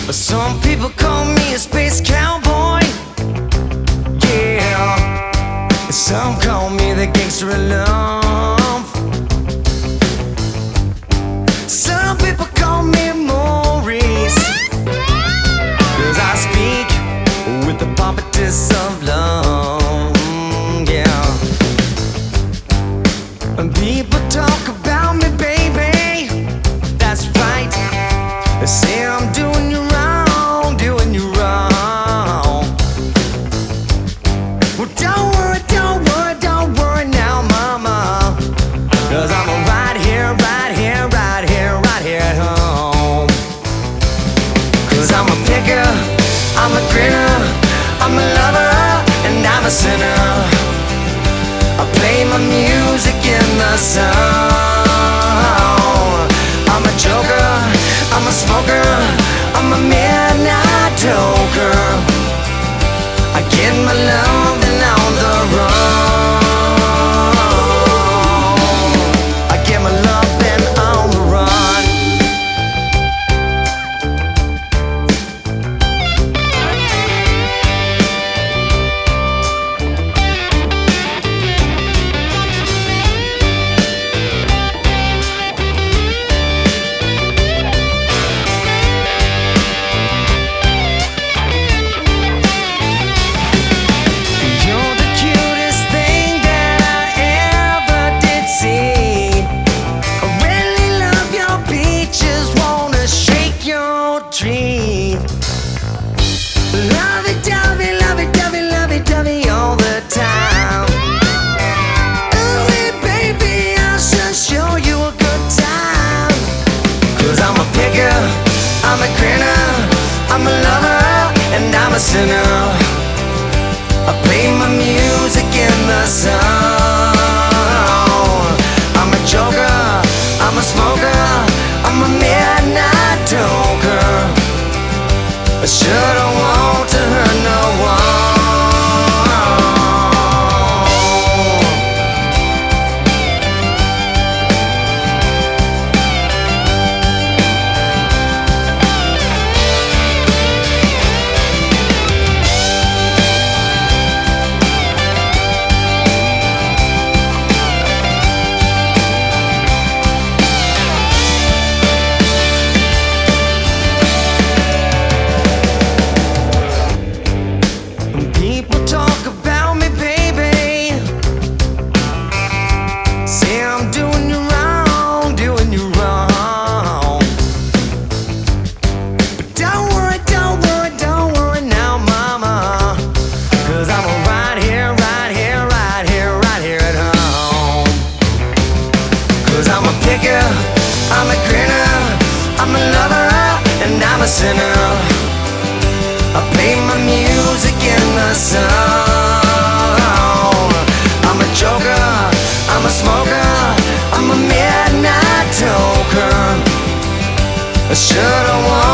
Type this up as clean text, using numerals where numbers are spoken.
Some people call me a space cowboy, yeah. Some call me the gangster of love. Some people call me Maurice, 'cause I speak with the pompous of love, yeah. And people talk about me, baby, that's right. They say I'm doing you wrong, doing you wrong. Well, don't worry, don't worry, don't worry now, mama, 'cause I'm right here, right here, right here, right here at home. 'Cause I'm a picker, I'm a grinner, I'm a lover, and I'm a sinner. I play my music in the sun. I'm a joker, I'm a smoker, I'm a midnight toker. I get my loving on the run. I get my loving on the run. Lovey-dovey, lovey-dovey, lovey-dovey all the time. Ooh, baby, I should show you a good time. 'Cause I'm a picker, I'm a grinner, I'm a lover, and I'm a sinner. I play my music in the sun. I'm a joker, I'm a smoker, I'm a midnight toker. I should've want to hurt no one. People talk about me, baby, say I'm doing you wrong, doing you wrong. But don't worry, don't worry, don't worry now, mama, 'cause I'm right here, right here, right here, right here at home. 'Cause I'm a picker, I'm a grinner, I'm a lover, and I'm a sinner. I play my music in the sun. I'm a joker, I'm a smoker, I'm a midnight toker. I should've won.